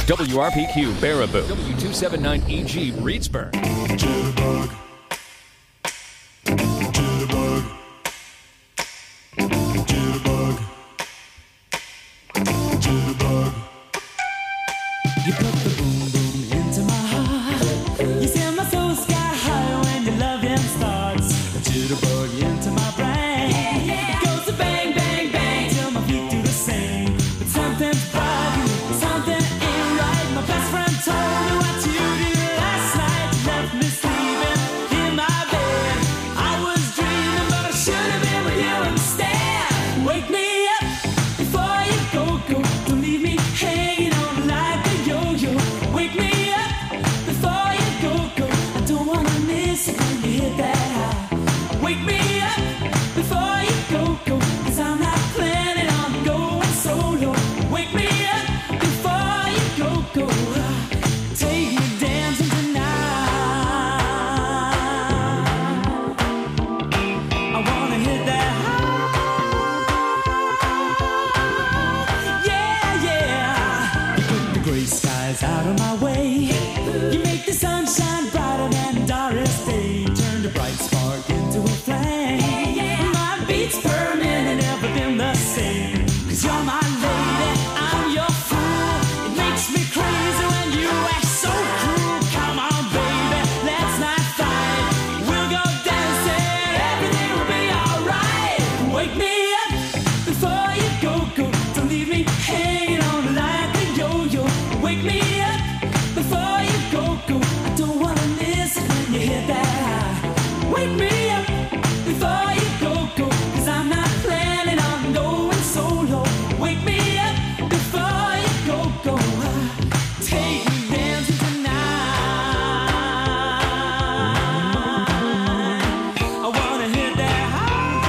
WRPQ Baraboo, W279EG Reedsburg. Jitterbug. Jitterbug. Jitterbug. Jitterbug. You put the boom boom into my heart. You send my soul sky high when your loving starts. A jitterbug into my brain. It goes to bang, bang, bang till my feet do the same. But something's bugging, something ain't right. My best friend told me what you did last night. You left me sleeping in my bed. I was dreaming, but I should have been with you instead. Wake me up before you go. Don't leave me hanging on like a yo-yo. Wake me up before you go. I don't wanna miss it when you hit that high. Wake me up before you go. 'Cause I'm not planning on going solo. Wake me up before you go. Take me dancing tonight. I wanna hit that high. Yeah, yeah. You put the gray skies out of my way. You make the sunshine brighter than Doris Day. Turn the bright spark into a flame. My beats per minute never been the same. 'Cause you're my lady, I'm your fool. It makes me crazy when you act so cruel. Come on, baby, let's not fight. We'll go dancing, everything will be alright. Wake me up before you go. Don't leave me hanging on like a yo-yo. Wake me up before you go. I don't wanna miss it when you hit that high. Wake me up before you go. 'Cause I'm not planning on going solo. Wake me up before you go. Take me dancing tonight. I wanna hit that high.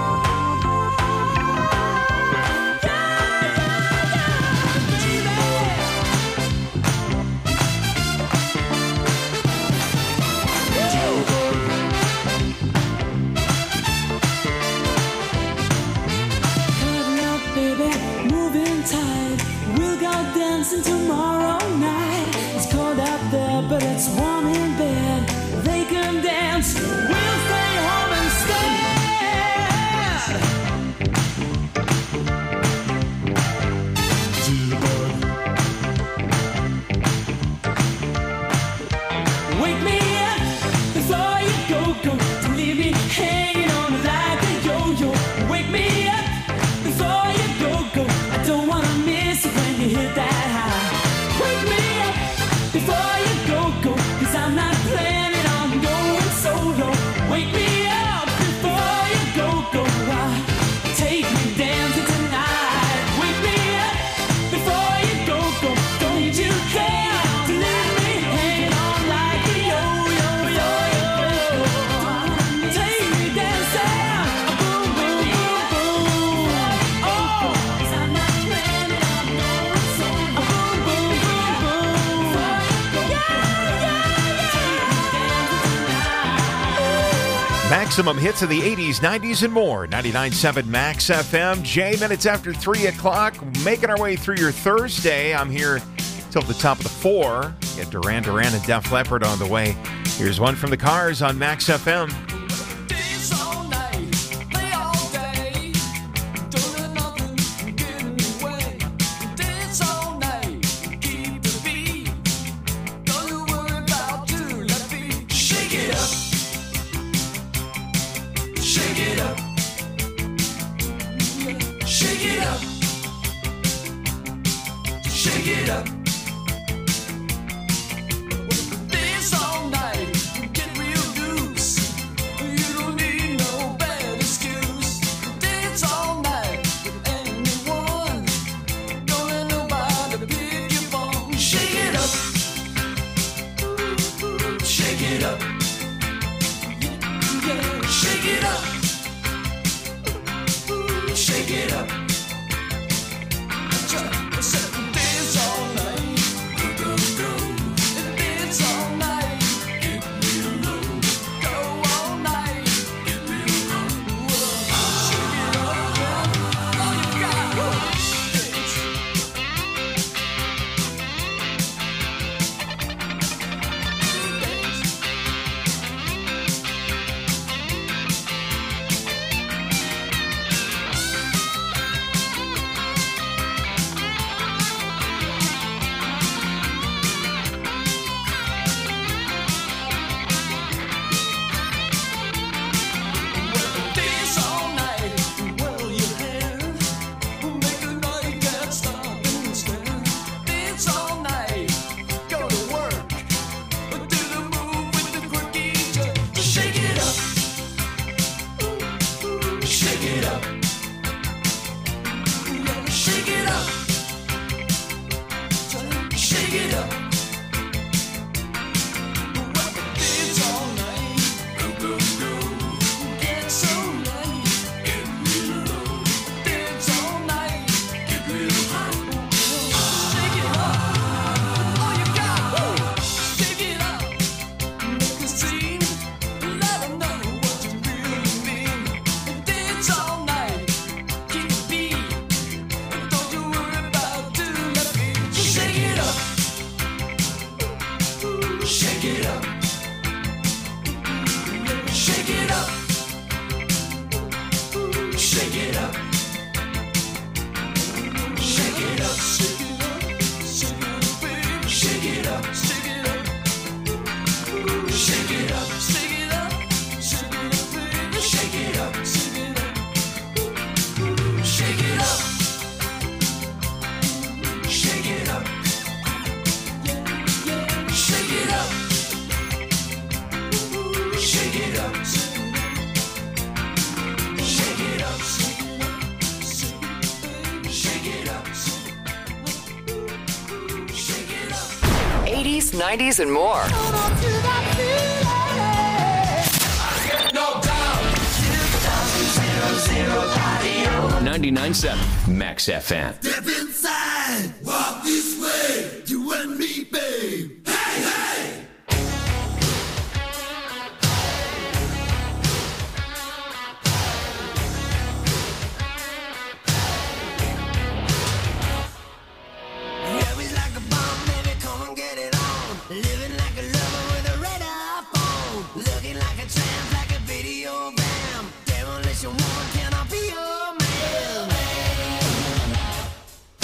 Cuddle up, baby, moving tight. We'll go dancing tomorrow night. It's cold out there, but it's warm in bed. They can dance, we'll stay home instead. Jitterbug. Wake me up before you go. Don't leave me hanging on like a yo-yo. Wake me up before you go. I don't wanna miss it when you hit that high. Wake me up before you go. 'Cause I'm not planning on going solo. Wake me up before you go. Take me dancing tonight. Wake me up before you go. Don't need you there to leave me hanging on like a yo-yo. Take me dancing, boom, boom, boom, boom. Oh, 'cause I'm not planning on going solo. Boom, boom, boom, boom. Maximum hits of the 80s, 90s, and more. 99.7 Max FM. Jay, minutes after 3 o'clock. Making our way through your Thursday. I'm here till the top of the 4. Get Duran Duran and Def Leppard on the way. Here's one from the Cars on Max FM. Dance all night, play all day. Don't let nothing get in your way. Dance all night, keep the beat. Don't you worry about too left feet. Shake it up, shake it up, shake it up, shake it up. Dance all night, get real loose. You don't need no bad excuse. Dance all night with anyone. Don't let nobody pick your bone. Shake it up, shake it up, yeah, shake it up, shake it up. Dance all night, go, go, dance all night, get real low, go all night, get real low. Shake it up, yeah, all you got. Dance. Shake it up. Shake it up. Shake it up. Shake it up. Shake it up. Shake it up. Shake it up, baby. Shake it up. Shake it up. Shake it up. Shake it up. Shake it up. Shake it up. Shake it up. Shake it up. 80s, 90s, and more. No doubt. 99.7 Max FM. Step inside. Walk this way. You and me, babe. Hey, hey. Always like a bomb, baby, come and get it on. Living like a lover with a red iPhone. Looking like a tramp, like a video bam. Demolition woman, can I be your man?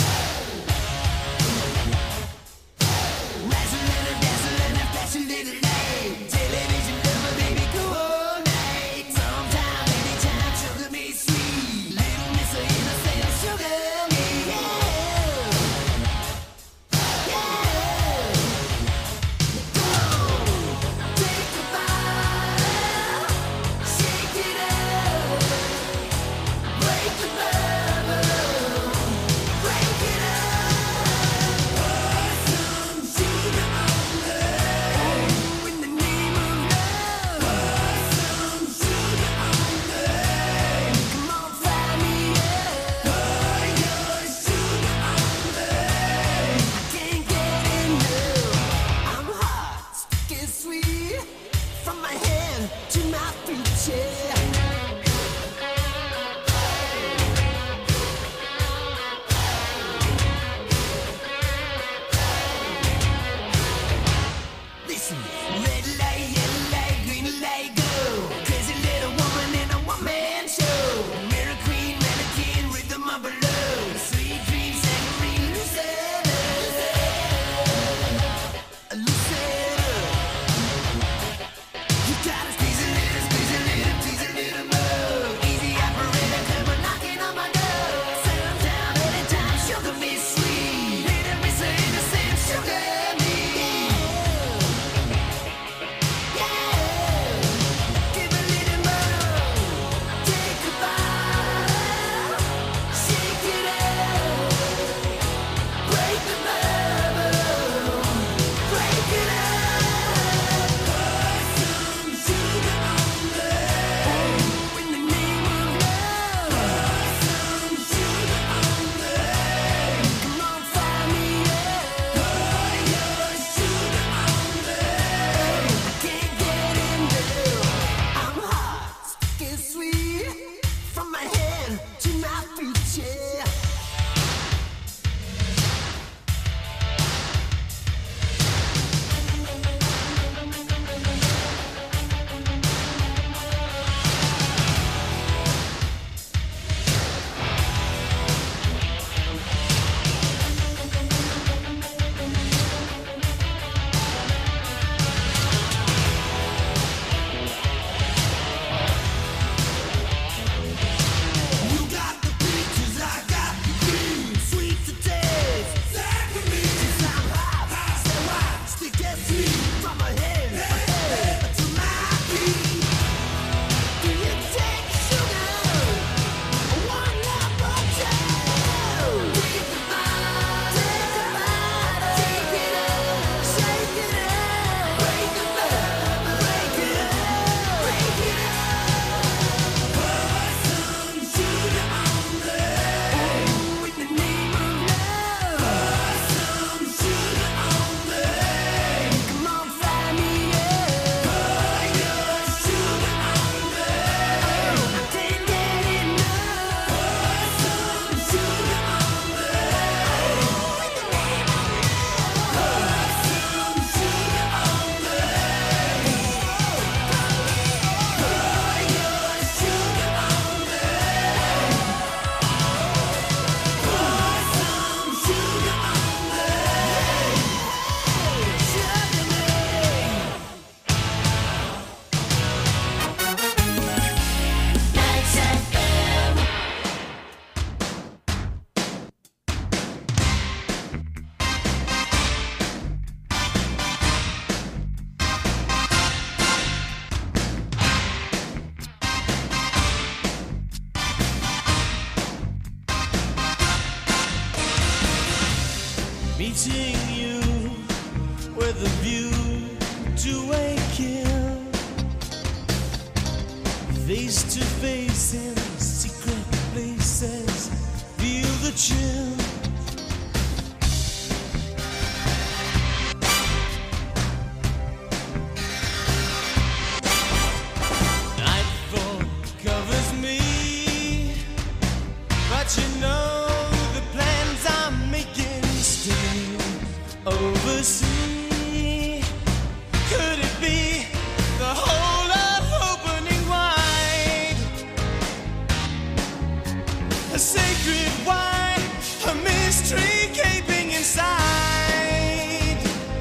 face in secret places. Feel the chill. Nightfall covers me, but you know the plans I'm making still oversee. Could it be the whole of opening wide? A sacred wine, a mystery gaping inside.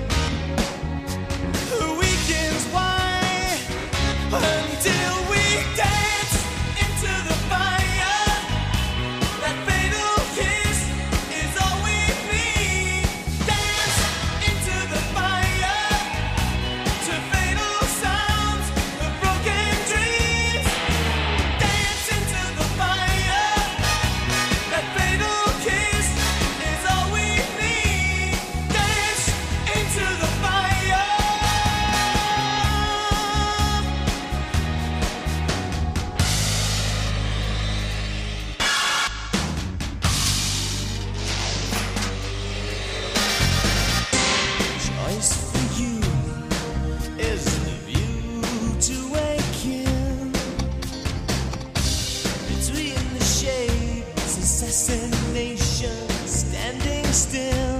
The weekends why until we dance into the fire. That fatal kiss is all we need. Dance into the fire to fatal sounds of broken dreams. Dance into the fire. That fatal kiss is all we need. Dance into the fire. Choice for you is the view to waken between the shades, assassination, standing still.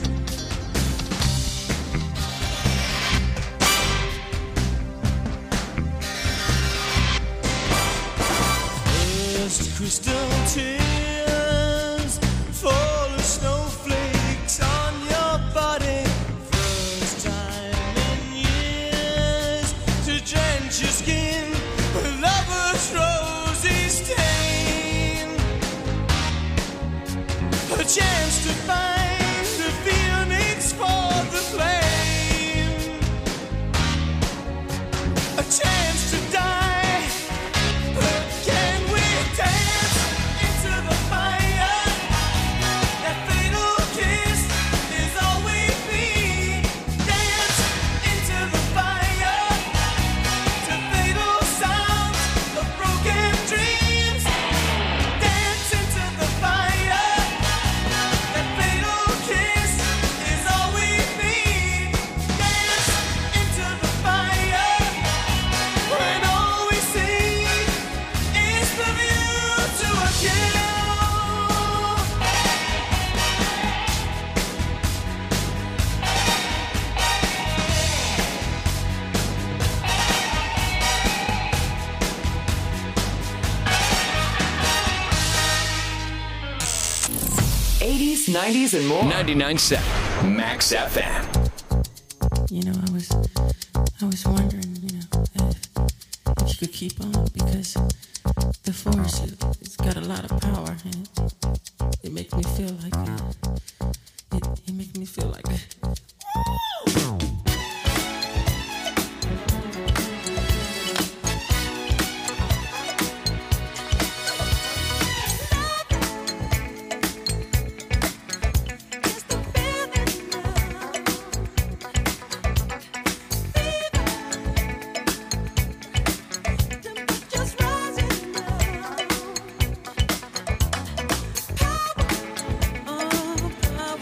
First crystal tears fall as snowflakes on your body. First time in years to drench your skin with lover's rosy stain. A chance to find the phoenix for the flame. A chance to die. But can we dance into the fire? That fatal kiss is all we need. Dance into the fire to fatal sounds of broken dreams. Dance into the fire. That fatal kiss is all we need. Dance into the fire when all we see is the view to a kill. '80s, '90s, and more. 99.7 Max FM. You know, I was wondering, you know, if you could keep on, because the force, it's got a lot of power, and it makes me feel like it makes me feel like Just rising now. Power, oh, power.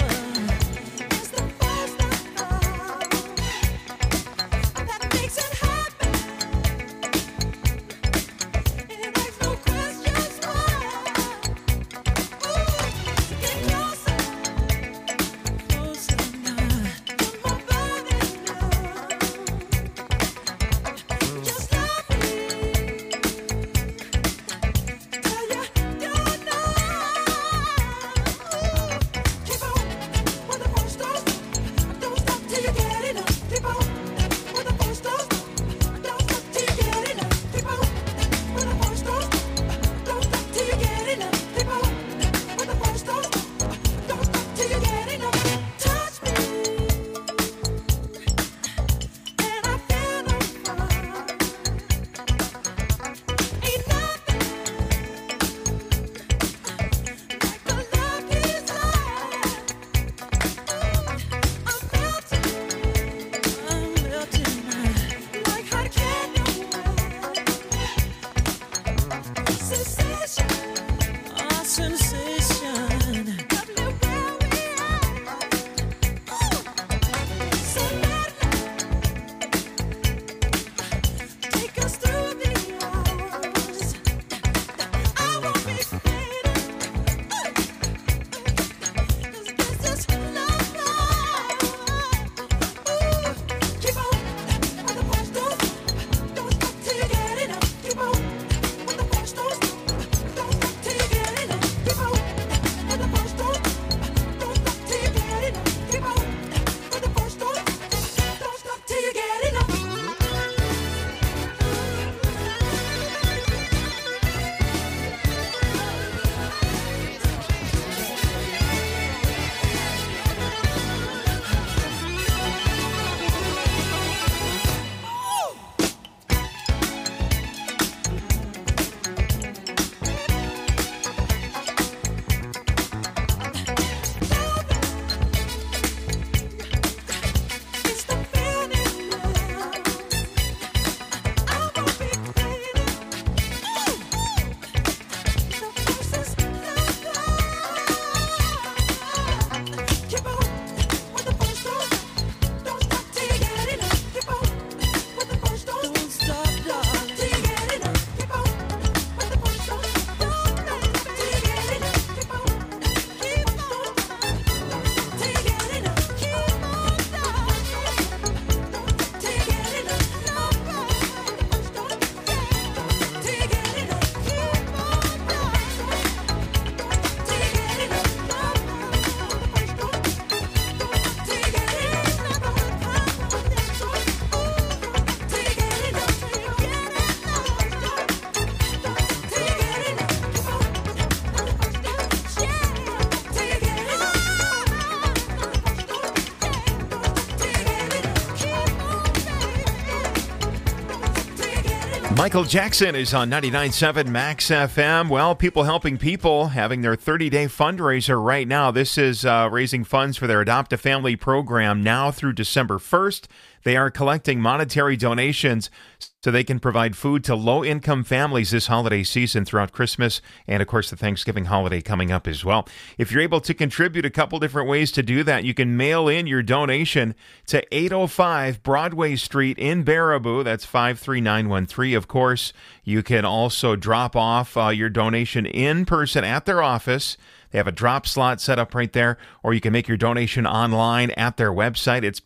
Michael Jackson is on 99.7 Max FM. Well, People Helping People having their 30-day fundraiser right now. This is raising funds for their Adopt a Family program now through December 1st. They are collecting monetary donations so they can provide food to low-income families this holiday season throughout Christmas and, of course, the Thanksgiving holiday coming up as well. If you're able to contribute, a couple different ways to do that. You can mail in your donation to 805 Broadway Street in Baraboo. That's 53913, of course. You can also drop off your donation in person at their office. They have a drop slot set up right there, or you can make your donation online at their website. It's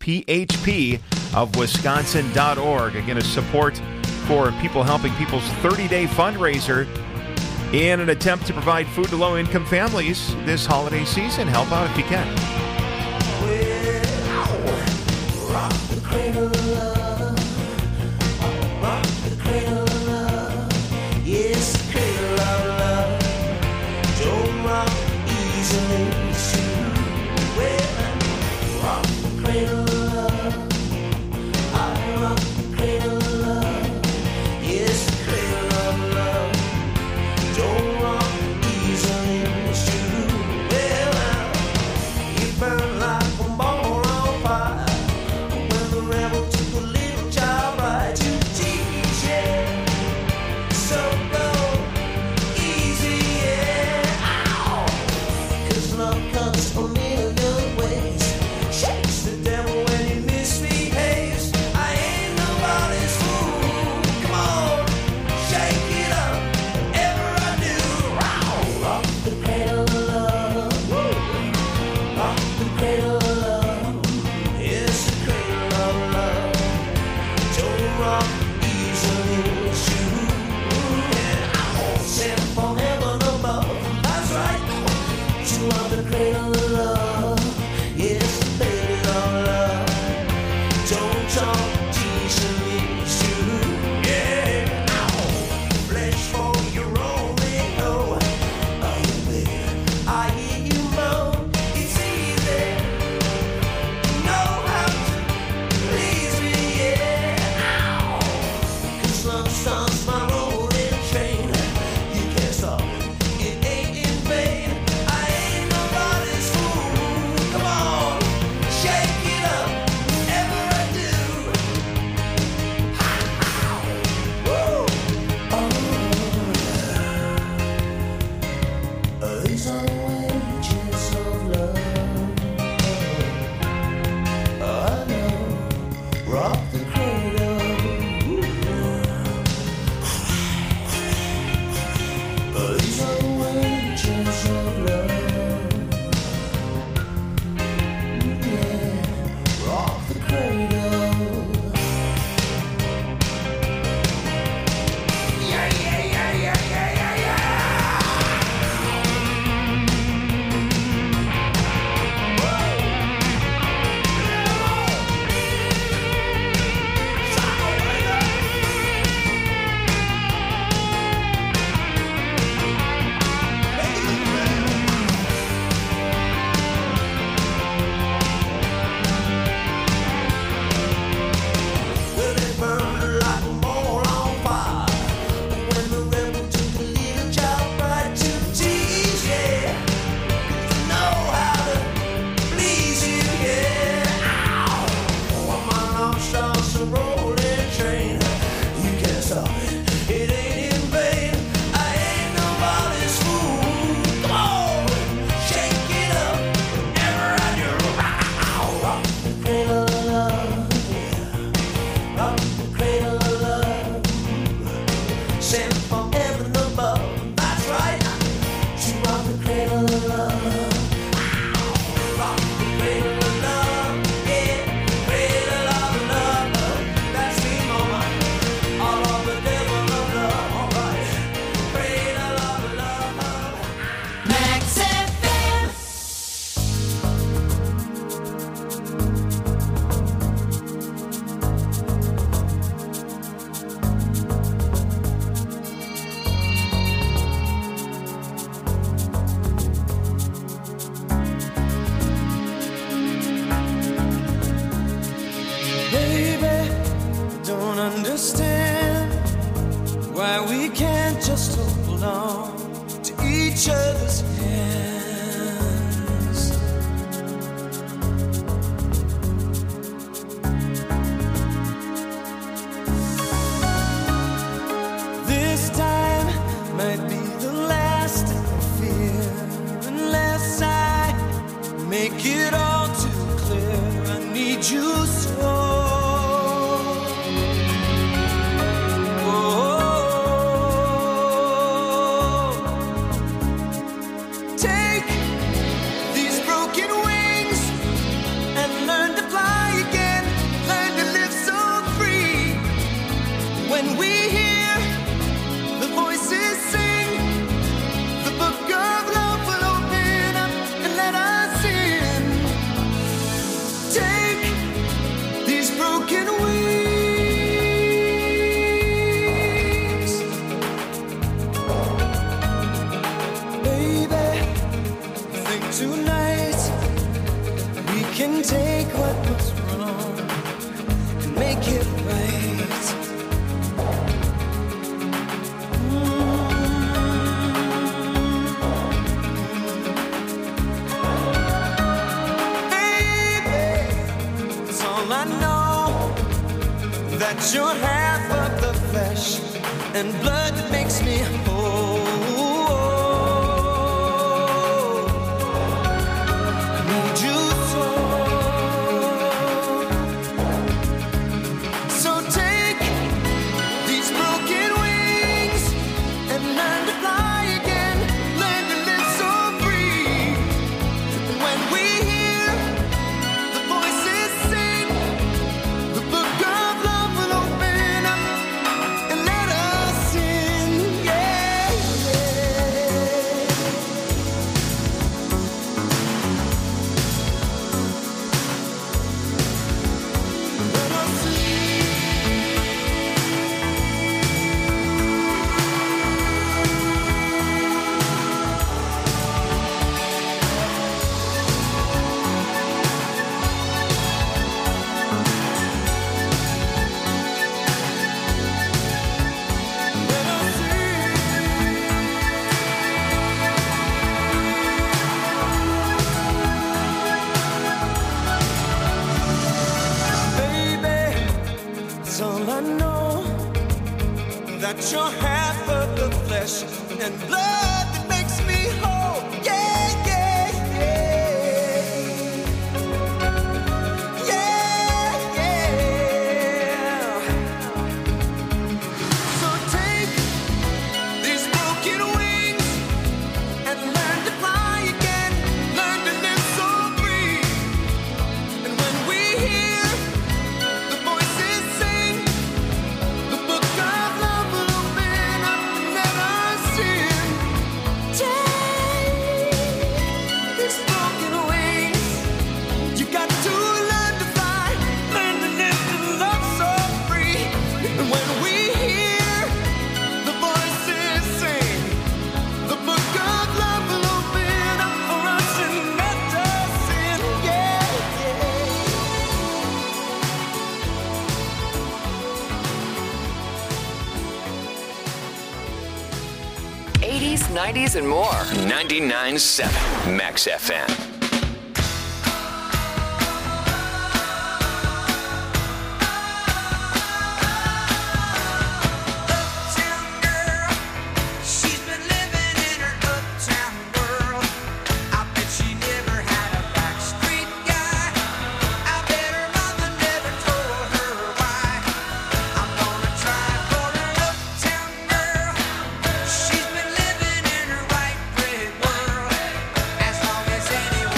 phpofwisconsin.org. Again, a support for People Helping People's 30-day fundraiser in an attempt to provide food to low-income families this holiday season. Help out if you can. Rock the cradle of love. Rock the cradle of love. Yes, the cradle of love. Don't rock easily, it's true. Well, rock the cradle of love. I rock the cradle of love. Yes, the cradle of love. Don't rock easily, it's true. Well, you burn like a ball on fire. When the rebel took a little child right to teach it. So go easy, yeah. Ow! 'Cause love comes a million ways. Shakes the devil when he misbehaves. I ain't nobody's fool. Come on, shake it up. Whatever I do, rock the cradle of love. Rock the cradle of love. Yes, the cradle of love. Don't rock easily, it's true. Yeah, sent from heaven above. That's right. To love the cradle of love. Yes, the cradle of love. Don't talk easily, it's true. Yeah, flesh for your only know. Oh, baby, I hear you moan. It's easy. Know how to please me, yeah. 'Cause love starts my rolling train. You can't stop it. It ain't in vain. I ain't nobody's fool. Come on, shake it up. Whatever I do. Woo! These are wages of love. I know. Rock the cradle. These are wages of love. Yeah. Rock the cradle. Yeah, yeah, yeah, yeah, yeah, yeah, yeah. belong to each other's hands. This time might be the last I fear, unless I make it all too clear. I need you so. Take what was wrong and make it right. Baby, it's all I know, that you're half of the flesh and blood that makes me whole. You're half of the flesh and blood that makes me whole. Yeah, yeah, yeah. Yeah, yeah. So take these broken wings and learn to fly again. Learn to live so free. And when we hear the voices sing, the book of love will open up and let us in. Take these broken wings. You got to learn to fly, learn to live and love so free. And when we hear the voices sing, the book of love will open up for us and let us in. Yeah, yeah. 80s, 90s, and more. 99.7 Max FM. Uptown girl, she's been living in her uptown world. I bet she never had a backstreet guy. I bet her mother never told her why. I'm gonna try for an uptown girl. She's been living in her white bread world. As long as anyone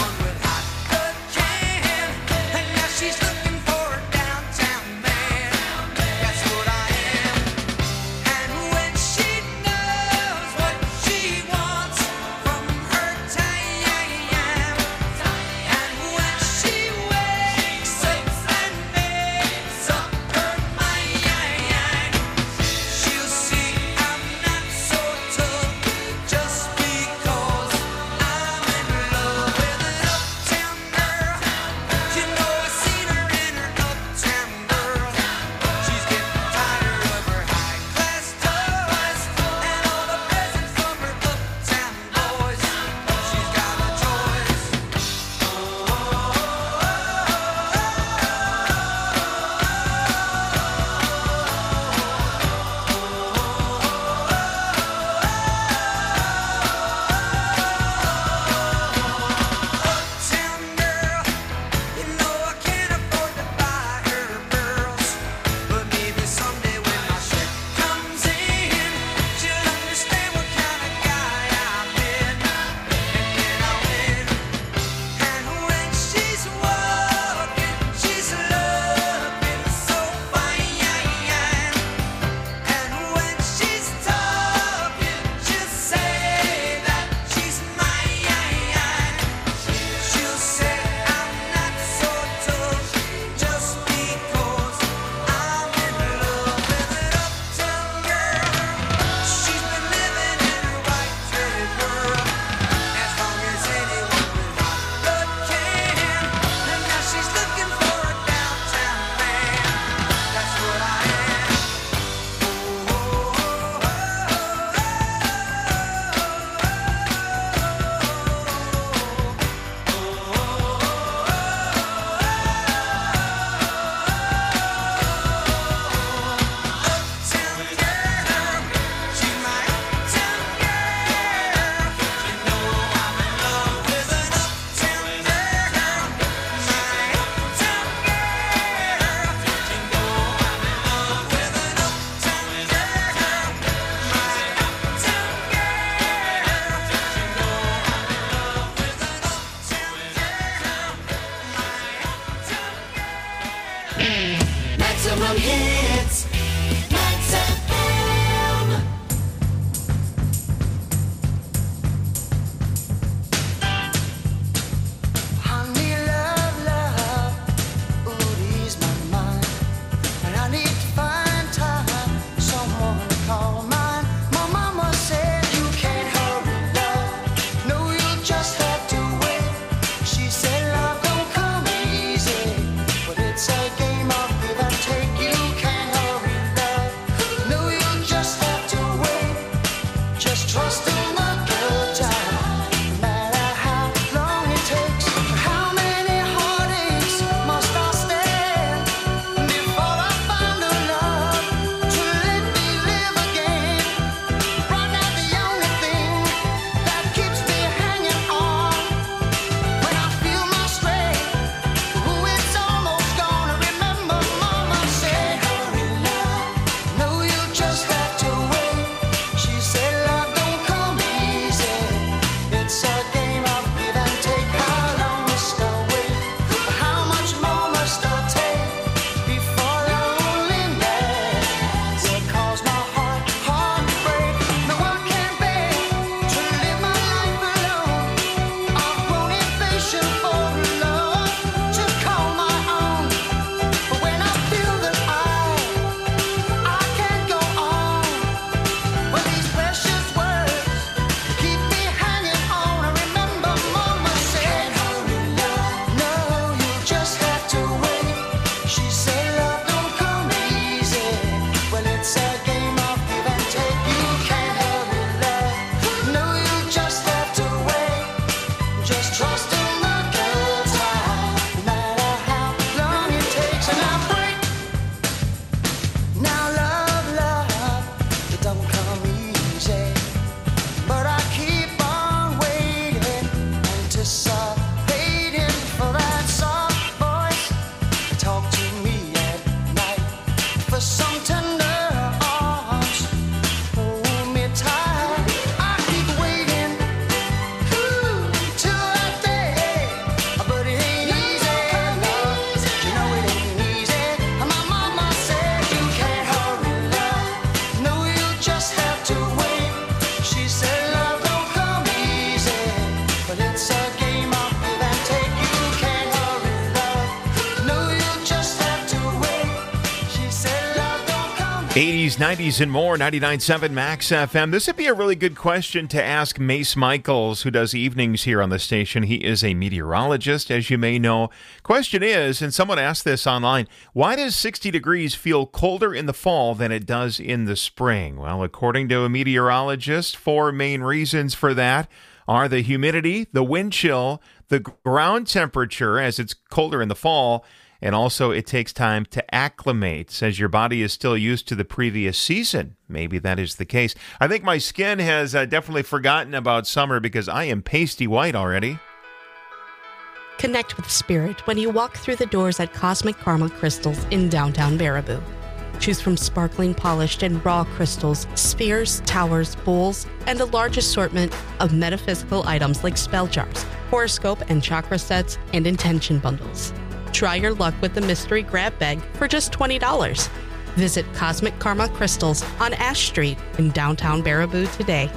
80s, 90s, and more, 99.7 Max FM. This would be a really good question to ask Mace Michaels, who does evenings here on the station. He is a meteorologist, as you may know. Question is, and someone asked this online, why does 60 degrees feel colder in the fall than it does in the spring? Well, according to a meteorologist, 4 main reasons for that are the humidity, the wind chill, the ground temperature, as it's colder in the fall, and also, it takes time to acclimate, says your body is still used to the previous season. Maybe that is the case. I think my skin has definitely forgotten about summer because I am pasty white already. Connect with spirit when you walk through the doors at Cosmic Karma Crystals in downtown Baraboo. Choose from sparkling, polished, and raw crystals, spheres, towers, bowls, and a large assortment of metaphysical items like spell jars, horoscope and chakra sets, and intention bundles. Try your luck with the mystery grab bag for just $20. Visit Cosmic Karma Crystals on Ash Street in downtown Baraboo today.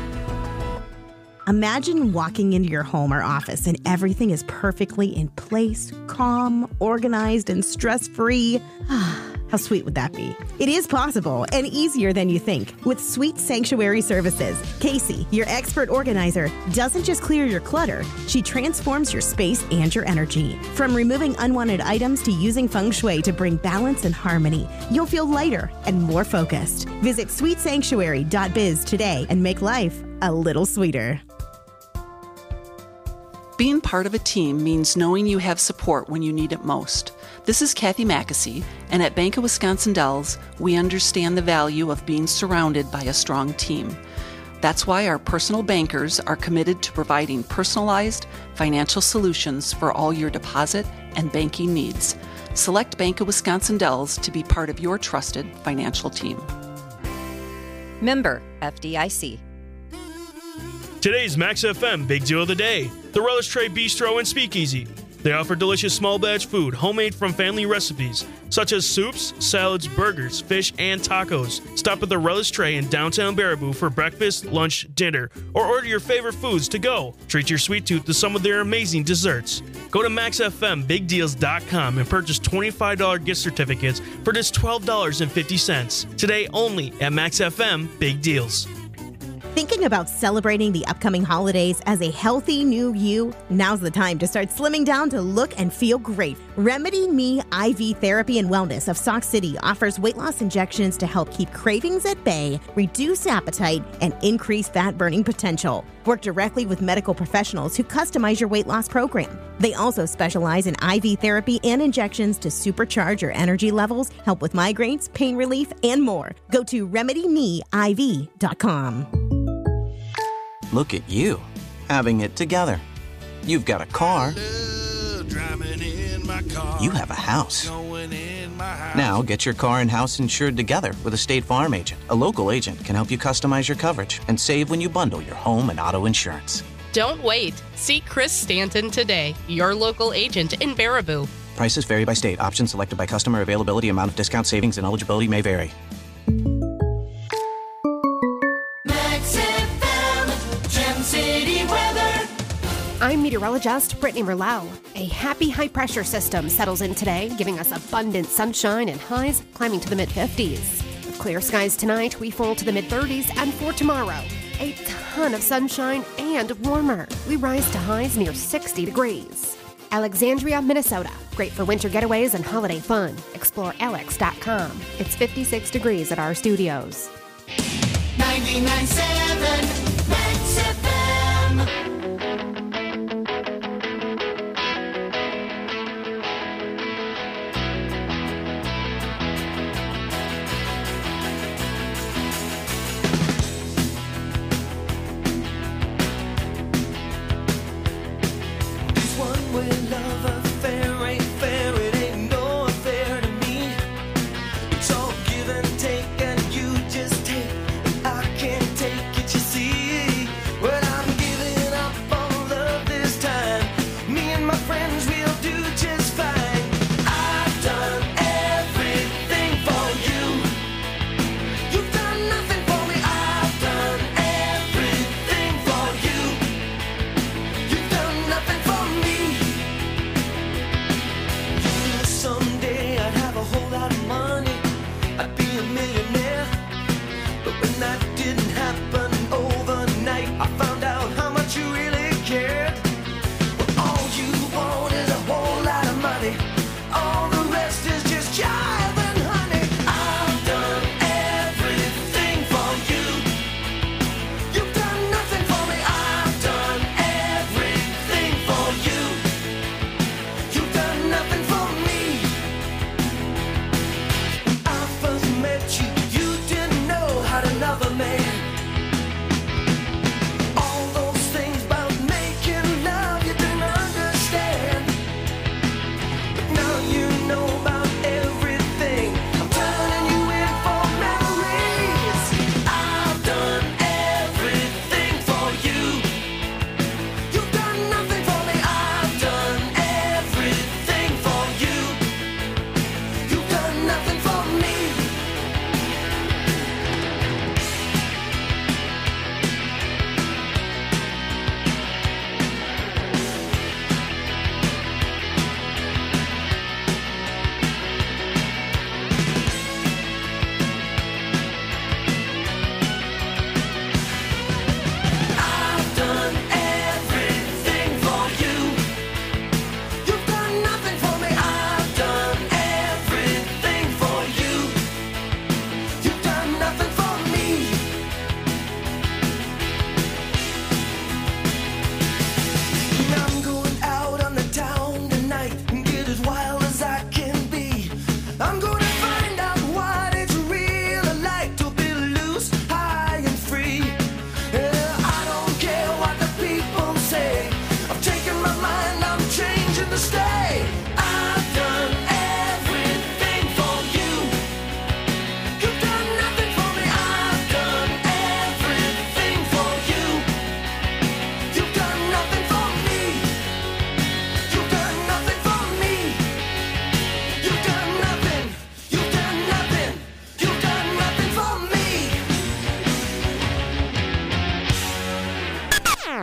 Imagine walking into your home or office and everything is perfectly in place, calm, organized, and stress-free. How sweet would that be? It is possible and easier than you think with Sweet Sanctuary Services. Casey, your expert organizer, doesn't just clear your clutter, she transforms your space and your energy. From removing unwanted items to using feng shui to bring balance and harmony, you'll feel lighter and more focused. Visit sweetsanctuary.biz today and make life a little sweeter. Being part of a team means knowing you have support when you need it most. This is Kathy Mackesy, and at Bank of Wisconsin Dells, we understand the value of being surrounded by a strong team. That's why our personal bankers are committed to providing personalized financial solutions for all your deposit and banking needs. Select Bank of Wisconsin Dells to be part of your trusted financial team. Member FDIC. Today's Max FM Big Deal of the Day, the Relish Tray Bistro and Speakeasy. They offer delicious small batch food, homemade from family recipes, such as soups, salads, burgers, fish, and tacos. Stop at the Relish Tray in downtown Baraboo for breakfast, lunch, dinner, or order your favorite foods to go. Treat your sweet tooth to some of their amazing desserts. Go to MaxFMBigDeals.com and purchase $25 gift certificates for just $12.50. Today only at Max FM Big Deals. Thinking about celebrating the upcoming holidays as a healthy new you? Now's the time to start slimming down to look and feel great. Remedy Me IV Therapy and Wellness of Sauk City offers weight loss injections to help keep cravings at bay, reduce appetite, and increase fat burning potential. Work directly with medical professionals who customize your weight loss program. They also specialize in IV therapy and injections to supercharge your energy levels, help with migraines, pain relief, and more. Go to RemedyMeIV.com. Look at you, having it together. You've got a car. You have a house. Now get your car and house insured together with a State Farm agent. A local agent can help you customize your coverage and save when you bundle your home and auto insurance. Don't wait. See Chris Stanton today, your local agent in Baraboo. Prices vary by state. Options selected by customer. Availability, amount of discount, savings, and eligibility may vary. I'm meteorologist Brittany Merlau. A happy high-pressure system settles in today, giving us abundant sunshine and highs climbing to the mid-50s. With clear skies tonight, we fall to the mid-30s, and for tomorrow, a ton of sunshine and warmer. We rise to highs near 60 degrees. Alexandria, Minnesota. Great for winter getaways and holiday fun. Explore alex.com. It's 56 degrees at our studios. 99.7 Max FM. It's all give and take, and you just take. I can't take it, you see.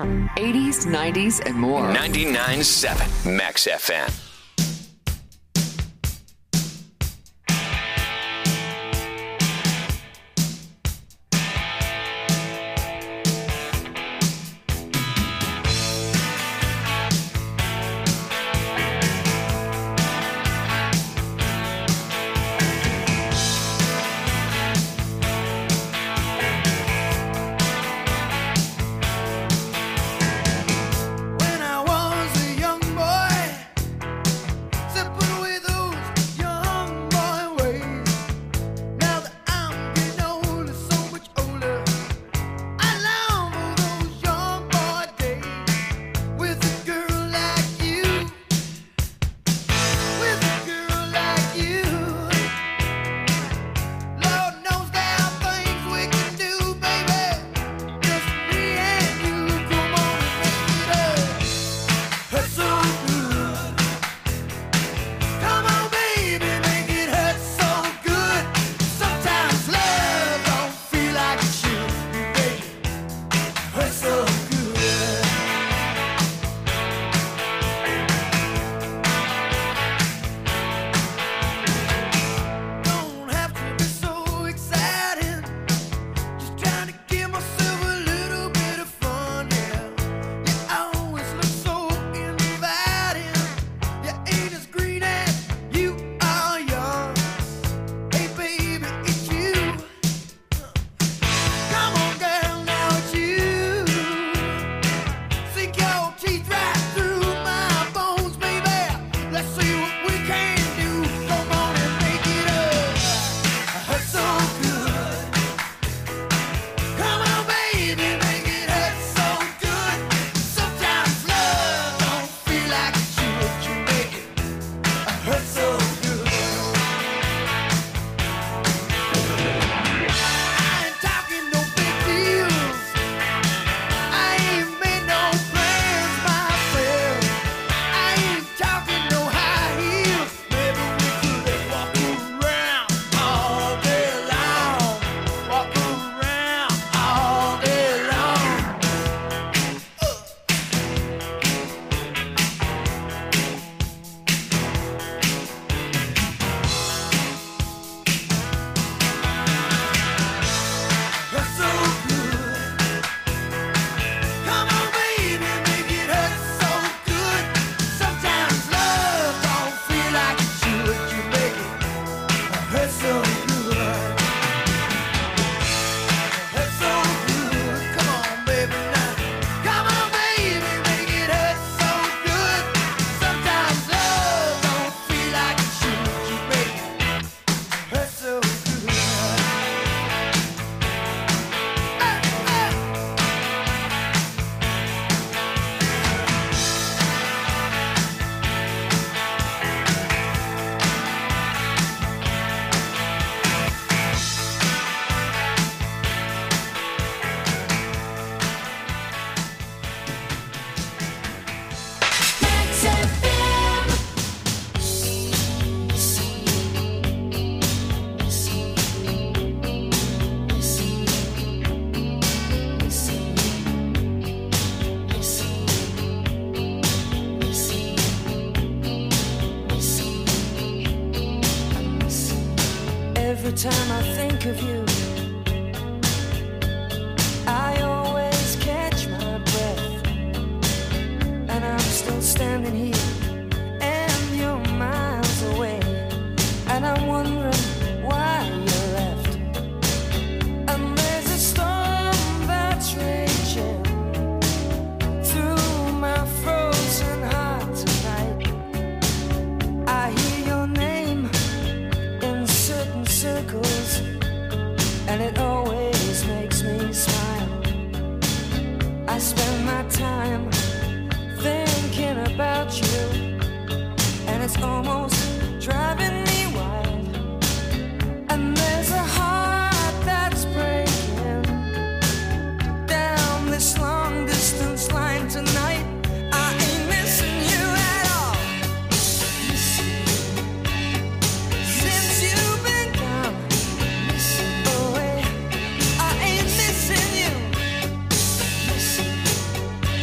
80s, 90s, and more. 99.7 Max FM. When I was a young boy, Every time I think of you, I always catch my breath. And I'm still standing here, and you're miles away. And I'm wondering why you left. And there's a storm that's raging through my frozen heart tonight. I hear your name in certain circles, and it always makes me smile. I spend my time thinking about you, and it's almost driving me wild. And there's a heart that's breaking down this long distance line tonight. I ain't missing you at all. Since you've been gone away, I ain't missing you.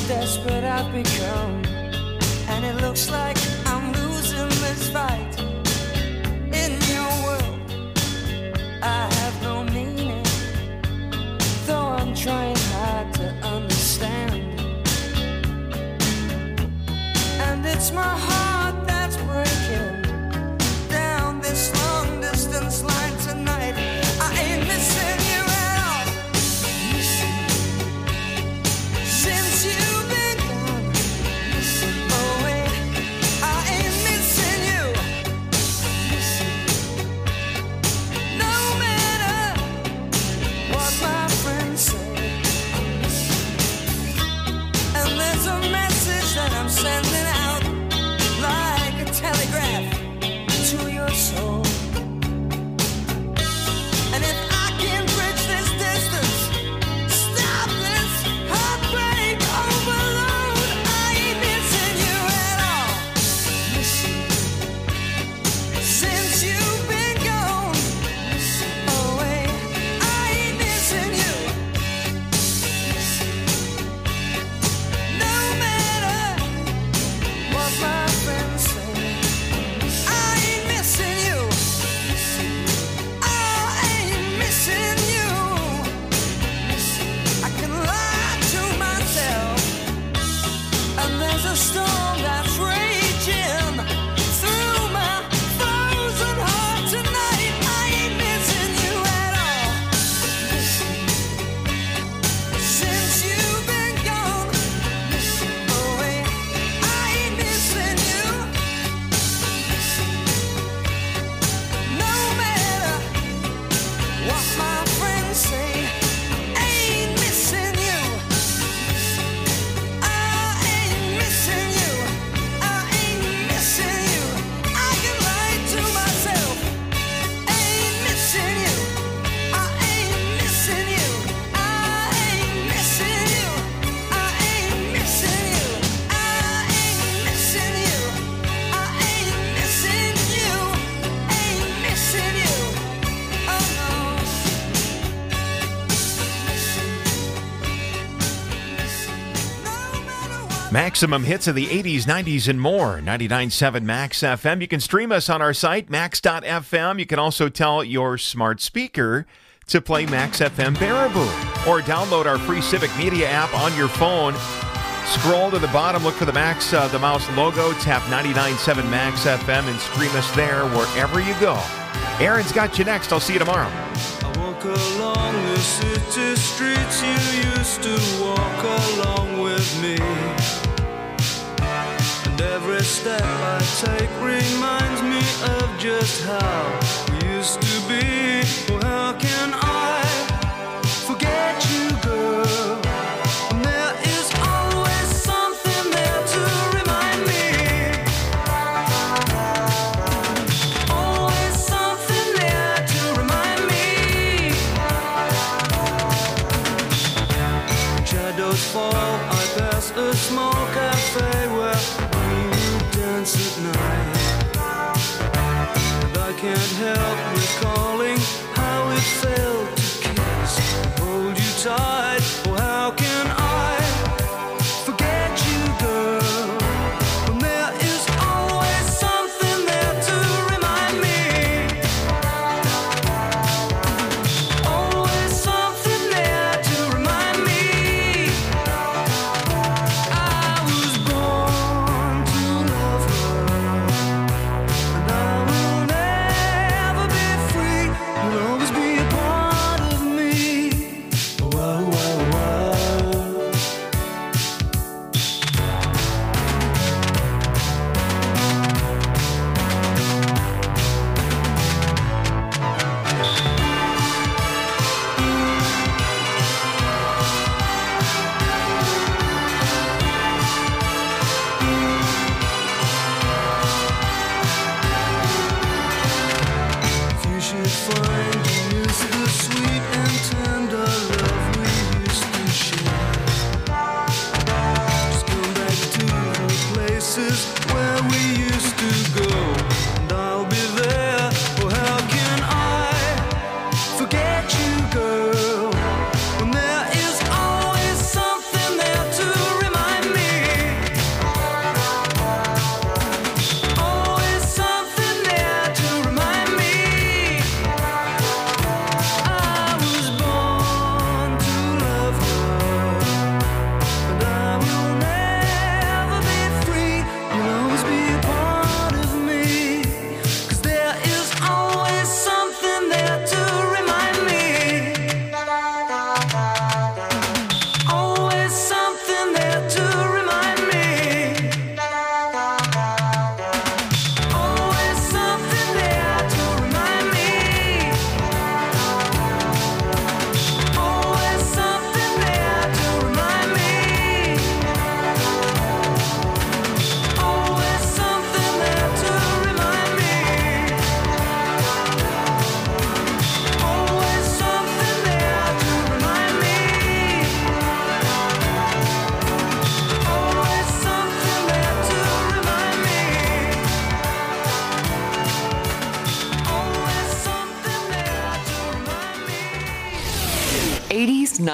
desperate I've become, and it looks like I'm losing this fight. In your world, I have no meaning, though I'm trying hard to understand. And it's my heart that's breaking down this long distance line tonight. I ain't missing you at all. Since you've been gone, oh wait, I ain't missing you. No matter what my friends say, and there's a message that I'm sending out like a telegraph to your soul. And if I can bridge this distance, stop this heartbreak overload, I ain't missing you at all. Since you've been gone, oh wait, I ain't missing you. No matter what my friends say, I ain't missing you. I ain't missing you. I can lie to myself, and there's a storm that's raging through my frozen heart tonight. I ain't missing you at all. Since you've been gone, oh wait, I ain't missing you. No matter what my friends say, I ain't missing you. I ain't missing you. I ain't missing you. I can lie to myself. I ain't missing you. I ain't missing you. I ain't missing you. I ain't missing you. I ain't missing you. I ain't missing you. Ain't missing you. Oh no. Maximum hits of the 80s, 90s, and more. 99.7 Max FM. You can stream us on our site, max.fm. You can also tell your smart speaker to play Max FM Baraboo, or download our free Civic Media app on your phone. Scroll to the bottom, look for the Max, the mouse logo, tap 99.7 Max FM, and stream us there wherever you go. Aaron's got you next. I'll see you tomorrow. I walk along the city streets you used to walk along with me. And every step I take reminds me of just how we used to be. Well, how can I forget you, girl? And there is always something there to remind me. Always something there to remind me. Shadows fall, I pass a small cafe where we dance at night. And I can't help recalling how it felt to kiss and hold you tight. Well, how can I forget you, girl? When there is always something there to remind me. Always something there to remind me. I was born to love her.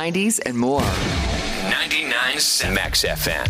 90s, and more. 99.7 Max FM.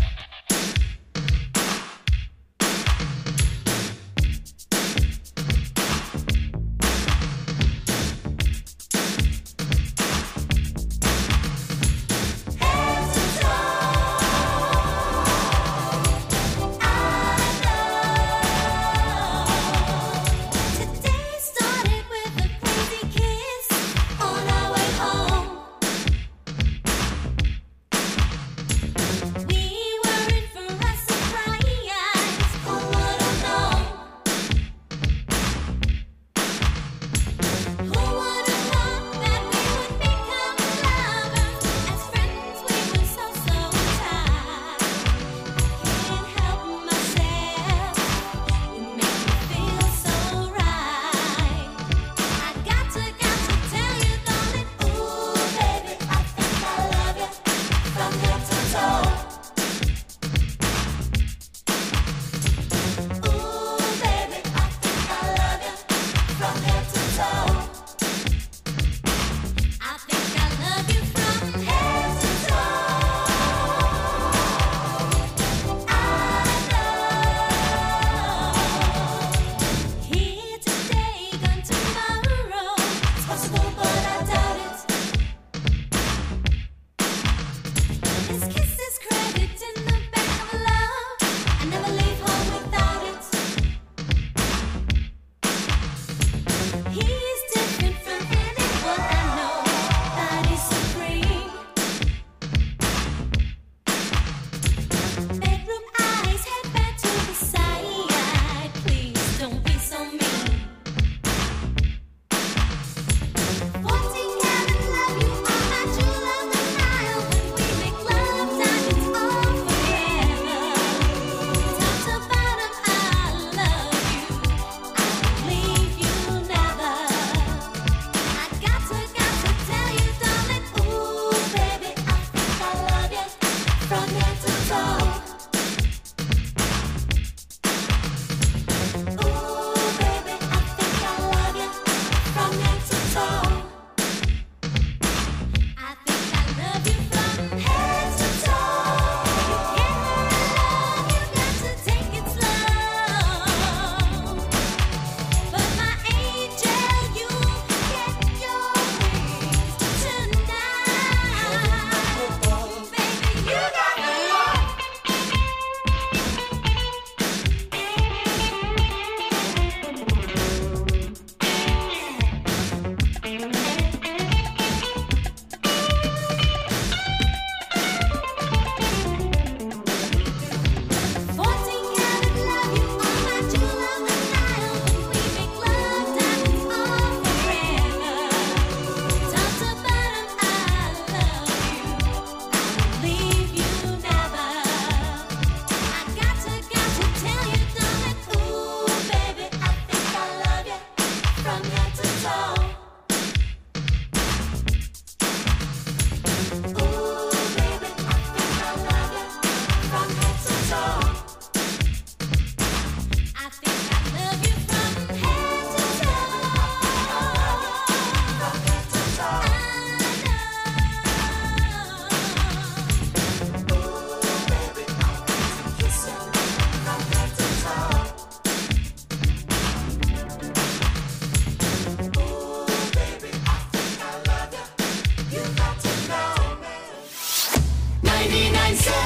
Say